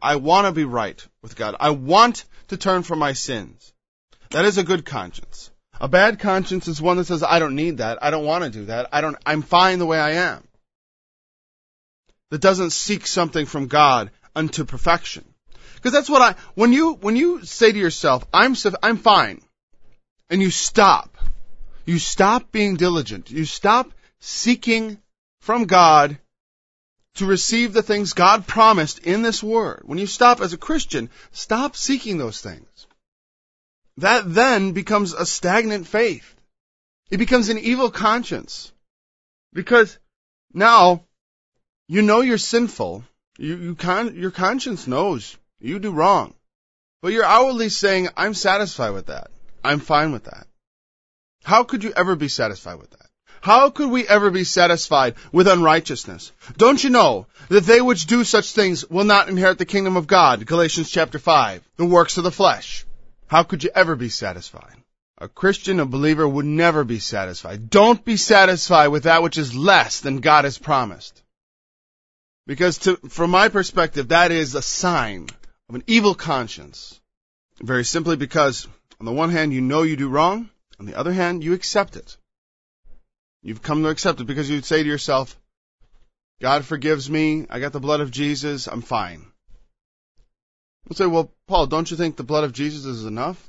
I want to be right with God. I want to turn from my sins. That is a good conscience. A bad conscience is one that says, I don't need that. I don't want to do that. I'm fine the way I am. That doesn't seek something from God unto perfection. Because that's what when you say to yourself, I'm fine, and you stop being diligent, you stop seeking from God to receive the things God promised in this word. When you stop as a Christian, stop seeking those things. That then becomes a stagnant faith. It becomes an evil conscience. Because now you know you're sinful. Your conscience knows you do wrong. But you're outwardly saying, I'm satisfied with that. I'm fine with that. How could you ever be satisfied with that? How could we ever be satisfied with unrighteousness? Don't you know that they which do such things will not inherit the kingdom of God? Galatians chapter 5, the works of the flesh. How could you ever be satisfied? A Christian, a believer, would never be satisfied. Don't be satisfied with that which is less than God has promised. Because from my perspective, that is a sign of an evil conscience. Very simply because, on the one hand, you know you do wrong. On the other hand, you accept it. You've come to accept it because you'd say to yourself, God forgives me, I got the blood of Jesus, I'm fine. You'll say, well, Paul, don't you think the blood of Jesus is enough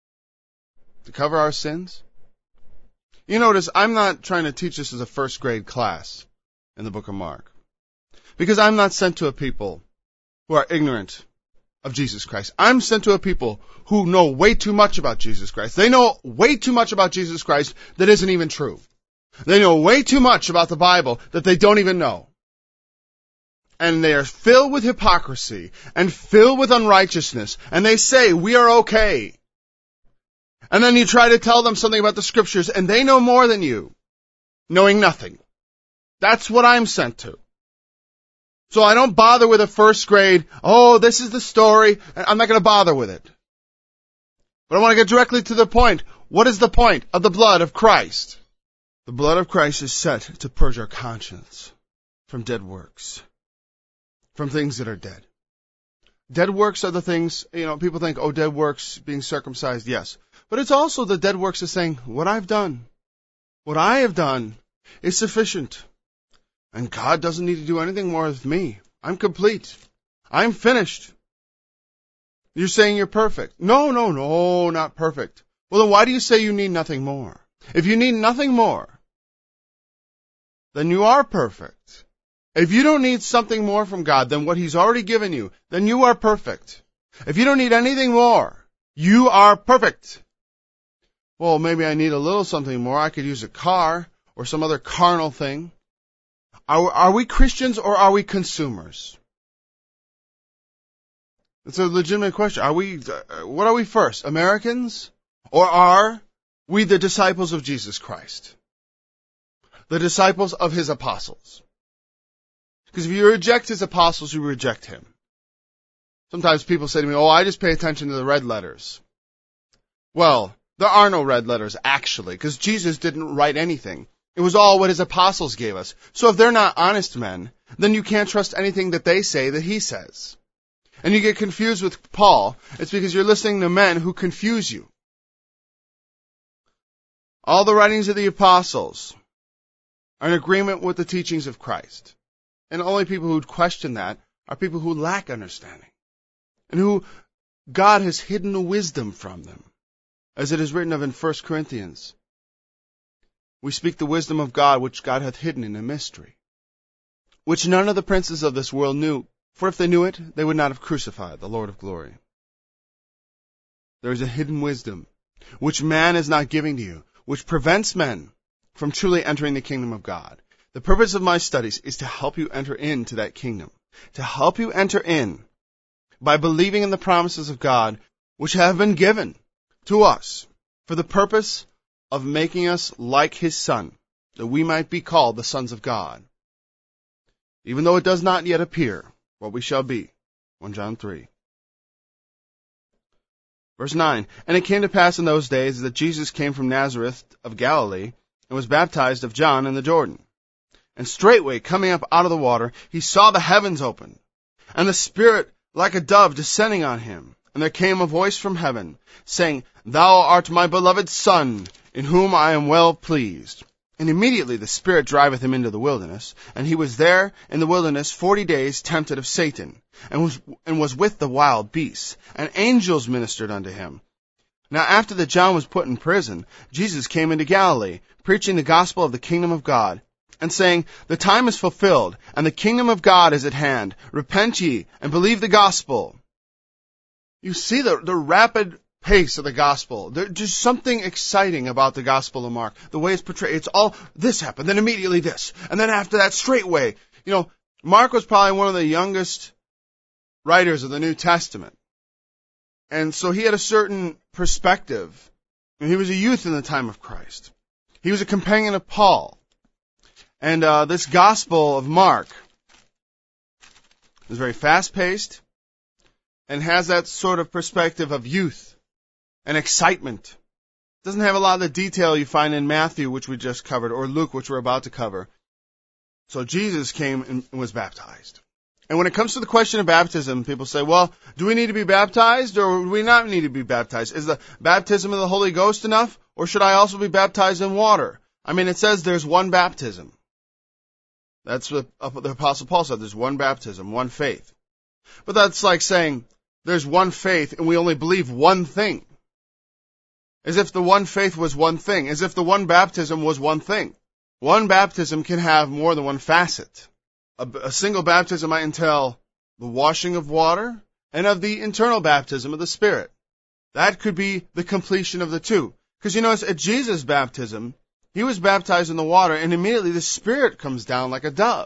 to cover our sins? You notice, I'm not trying to teach this as a first grade class in the book of Mark. Because I'm not sent to a people who are ignorant of Jesus Christ. I'm sent to a people who know way too much about Jesus Christ. They know way too much about Jesus Christ that isn't even true. They know way too much about the Bible that they don't even know. And they are filled with hypocrisy and filled with unrighteousness. And they say, we are okay. And then you try to tell them something about the Scriptures, and they know more than you, knowing nothing. That's what I'm sent to. So I don't bother with a first grade, this is the story, and I'm not going to bother with it. But I want to get directly to the point. What is the point of the blood of Christ? The blood of Christ is set to purge our conscience from dead works, from things that are dead. Dead works are the things, people think, dead works, being circumcised, yes. But it's also the dead works of saying, what I have done is sufficient. And God doesn't need to do anything more with me. I'm complete. I'm finished. You're saying you're perfect. No, not perfect. Well, then why do you say you need nothing more? If you need nothing more, then you are perfect. If you don't need something more from God than what He's already given you, then you are perfect. If you don't need anything more, you are perfect. Well, maybe I need a little something more. I could use a car or some other carnal thing. Are we Christians or are we consumers? It's a legitimate question. What are we first, Americans? Or are we the disciples of Jesus Christ? The disciples of His apostles? Because if you reject His apostles, you reject Him. Sometimes people say to me, I just pay attention to the red letters. Well, there are no red letters, actually, because Jesus didn't write anything. It was all what His apostles gave us. So if they're not honest men, then you can't trust anything that they say that He says. And you get confused with Paul, it's because you're listening to men who confuse you. All the writings of the apostles are in agreement with the teachings of Christ. And only people who question that are people who lack understanding. And who God has hidden the wisdom from them. As it is written of in 1 Corinthians. We speak the wisdom of God, which God hath hidden in a mystery, which none of the princes of this world knew, for if they knew it, they would not have crucified the Lord of glory. There is a hidden wisdom, which man is not giving to you, which prevents men from truly entering the kingdom of God. The purpose of my studies is to help you enter into that kingdom, to help you enter in by believing in the promises of God, which have been given to us for the purpose of making us like His Son, that we might be called the sons of God. Even though it does not yet appear what we shall be. 1 John 3. Verse 9, And it came to pass in those days that Jesus came from Nazareth of Galilee, and was baptized of John in the Jordan. And straightway, coming up out of the water, he saw the heavens opened, and the Spirit like a dove descending on him. And there came a voice from heaven, saying, Thou art my beloved Son, in whom I am well pleased. And immediately the Spirit driveth him into the wilderness, and he was there in the wilderness 40 days tempted of Satan, and was with the wild beasts, and angels ministered unto him. Now after that John was put in prison, Jesus came into Galilee, preaching the gospel of the kingdom of God, and saying, The time is fulfilled, and the kingdom of God is at hand. Repent ye, and believe the gospel. You see the rapid pace of the gospel. There's just something exciting about the gospel of Mark. The way it's portrayed. It's all, this happened, then immediately this, and then after that, straightway. You know, Mark was probably one of the youngest writers of the New Testament. And so he had a certain perspective. And he was a youth in the time of Christ. He was a companion of Paul. And this gospel of Mark is very fast-paced and has that sort of perspective of youth and excitement. It doesn't have a lot of the detail you find in Matthew, which we just covered, or Luke, which we're about to cover. So Jesus came and was baptized. And when it comes to the question of baptism, people say, well, do we need to be baptized or do we not need to be baptized? Is the baptism of the Holy Ghost enough, or should I also be baptized in water? I mean, it says there's one baptism. That's what the Apostle Paul said. There's one baptism, one faith. But that's like saying there's one faith and we only believe one thing. As if the one faith was one thing. As if the one baptism was one thing. One baptism can have more than one facet. A single baptism might entail the washing of water and of the internal baptism of the Spirit. That could be the completion of the two. Because you notice at Jesus' baptism, he was baptized in the water, and immediately the Spirit comes down like a dove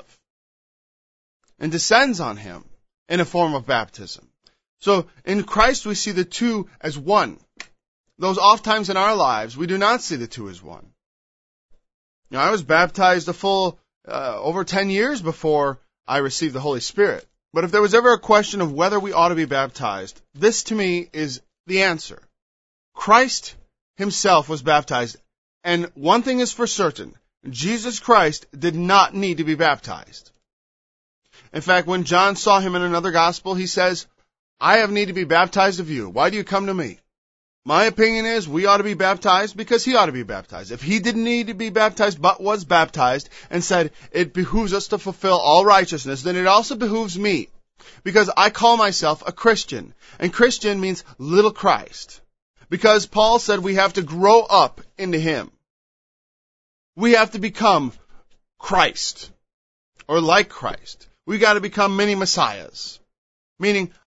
and descends on him in a form of baptism. So in Christ we see the two as one. Those oft times in our lives, we do not see the two as one. Now, I was baptized a full over 10 years before I received the Holy Spirit. But if there was ever a question of whether we ought to be baptized, this to me is the answer. Christ himself was baptized. And one thing is for certain, Jesus Christ did not need to be baptized. In fact, when John saw him in another gospel, he says, I have need to be baptized of you. Why do you come to me? My opinion is we ought to be baptized because he ought to be baptized. If he didn't need to be baptized but was baptized and said it behooves us to fulfill all righteousness, then it also behooves me because I call myself a Christian. And Christian means little Christ. Because Paul said we have to grow up into him. We have to become Christ or like Christ. We got to become many messiahs. Meaning